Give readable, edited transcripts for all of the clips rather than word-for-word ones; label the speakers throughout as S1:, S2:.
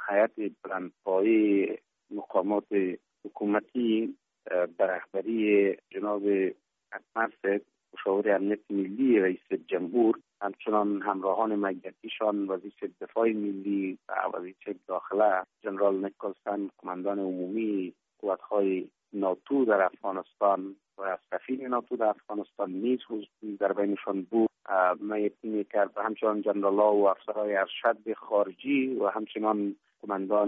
S1: هیئت بلندپایه مقامات حکومتی به رهبری جناب اطمر مشاور امنیت ملی رئیس جمهور، همچنان همراهان مجلسیشان وزیر دفاع ملی و وزیر داخله جنرال نیکلسن کماندان عمومی قوت‌های ناتو در افغانستان و سفیر ناتو در افغانستان نیز در بینشان بود. من یقین کرد و همچنان جنرال‌ها و افسرهای ارشد خارجی و همچنان کماندان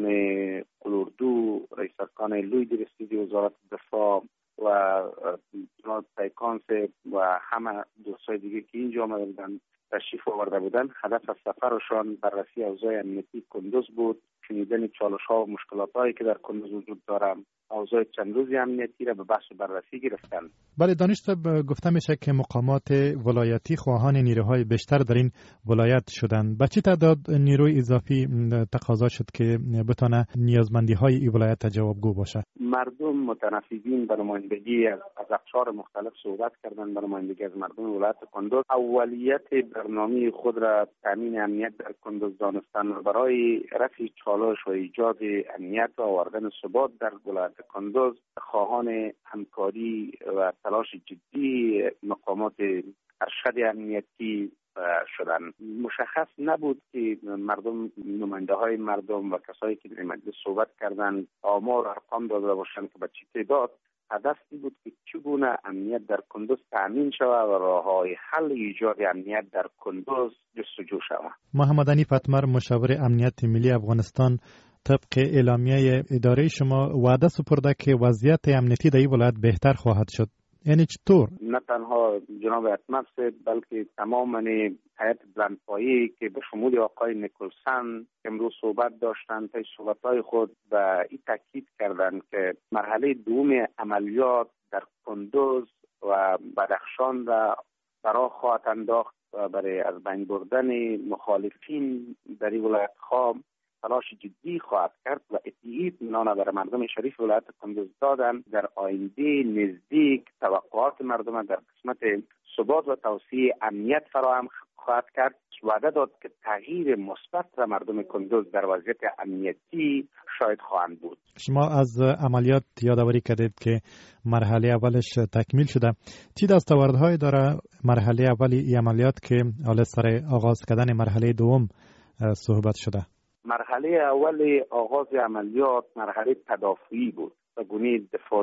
S1: قلوردو، رئیس ارکان لوی درستیدی وزارت دفاع و جناب پیکانس و همه دوستای دیگه که اینجا آمده بودن تشریف آورده بودن. هدف از سفرشان بررسی اوضاع امنیتی کندوز بود، شنیدن چالش‌ها و مشکلات‌هایی که در کندوز وجود دارد، اوضاع چند روزی امنیتی را به بحث و بررسی گرفتند.
S2: بله دانش صاحب، گفته میشه که مقامات ولایتی خواهان نیروهای بیشتر در این ولایت شدند. به چه تعداد نیروی اضافی تقاضا شد که بتونه نیازمندی‌های این ولایت جوابگو باشه؟
S1: مردم متنفذین به نمایندگی از اقشار مختلف صحبت کردند. به نمایندگی از مردم ولایت کندوز اولیت برنامه خود را تامین امنیت در کندوز دانستند و برای رفع چالش و ایجاد امنیت و آوردن ثبات در ولایت کندوز خواهان همکاری و تلاش جدی مقامات ارشد امنیتی شدن. مشخص نبود که مردم، نماینده های مردم و کسایی که در مجلس صحبت کردند آمار و ارقام داده باشند که به چه تعداد. هدف این بود که چگونه امنیت در کندوز تامین شود و راه‌های حل ایجاد امنیت در کندوز جستجو شود.
S2: محمد حنیف اطمر، مشاور امنیت ملی افغانستان، طبق اعلامیه اداره شما وعده سپرده که وضعیت امنیتی در این ولایت بهتر خواهد شد. یعنی چطور؟
S1: نه تنها جناب اطمر بلکه تمام هیئت بلندپایه که به شمول آقای نیکلسن امروز صحبت داشتند، تا صحبت‌های خود به این تاکید کردند که مرحله دوم عملیات در کندوز و بدخشان را برای خواهد انداخت و برای از بین بردن مخالفین در این ولایت خواه تلاش جدی خواهد کرد و اطمینان برای مردم شریف ولایت کندوز دادن در آینده نزدیک توقعات مردم در قسمت ثبات و توسعه امنیت فراهم خواهد کرد. وعده داد که تغییر مثبت را مردم کندوز در وضعیت امنیتی شاهد خواهند بود.
S2: شما از عملیات یادآوری کردید که مرحله اولش تکمیل شده. چه دستاوردهایی داره مرحله اولی این عملیات که حالا سر آغاز کردن مرحله دوم صحبت شده؟
S1: مرحله اول آغاز عملیات مرحله تدافعی بود و گونه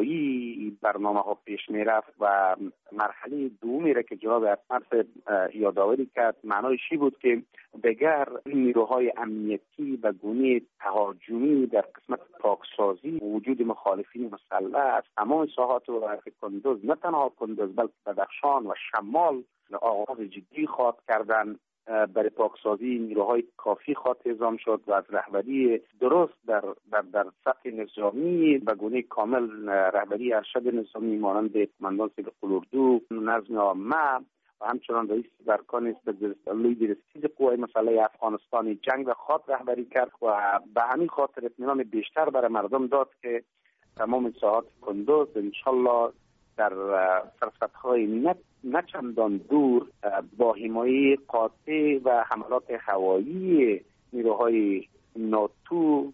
S1: دفاعی برنامه ها پیش می رفت و مرحله دومی را که جناب اطمر یادآوری کرد معنایش بود که دیگر نیروهای امنیتی و گونه تهاجمی در قسمت پاکسازی وجود مخالفین مسلح از تمام ساحات ولایت کندوز، نه تنها کندوز بلکه بدخشان و شمال آغاز جدی خواهد کردند. برای پاکسازی نیروهای کافی خواهد اعزام شد و از رهبری درست در سطح نظامی به گونه کامل رهبری ارشد نظامی مانند کماندان قلوردو، نظم عامه و همچنان رئیس ارکان لوی درستیدی قوای مسلح افغانستان جنگ و خواهد رهبری کرد و به همین خاطر اطمینان بیشتر برای مردم داد که تمام ساحات کندوز انشالله در فرصت‌های نه چندان دور با حمایت قاطع و حملات هوایی نیروهای ناتو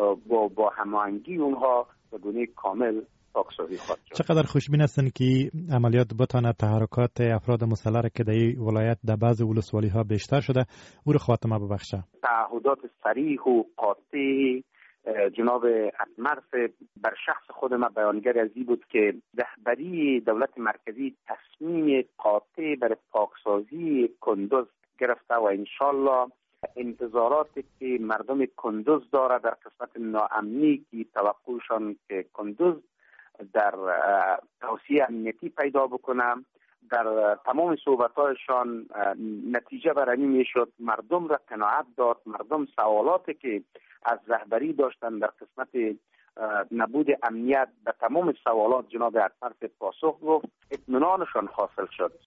S1: با هماهنگی اونها به گونه کامل پاکسازی خواهد شد.
S2: چقدر خوشبین هستن که عملیات بتونه تحرکات افراد مسلح را که در این ولایت در بعض ولسوالی‌ها بیشتر شده او را خاتمه ببخشه؟
S1: تعهدات صریح و قاطع جناب اطمر بر شخص خود ما بیانگر از این بود که رهبری دولت مرکزی تصمیم قاطع برای پاکسازی کندوز گرفته و انشالله انتظاراتی که مردم کندوز داره در قسمت ناامنی که توقعشان که کندوز در توسعه امنیتی پیدا بکنه در تمام صحبت‌هایشان نتیجه برای این میشد. مردم را قناعت داد. مردم سوالاتی که از رهبری داشتن در قسمت نبود امنیت به تمام سوالات جناب اطمر پاسخ گفت، اطمینانشان حاصل شد.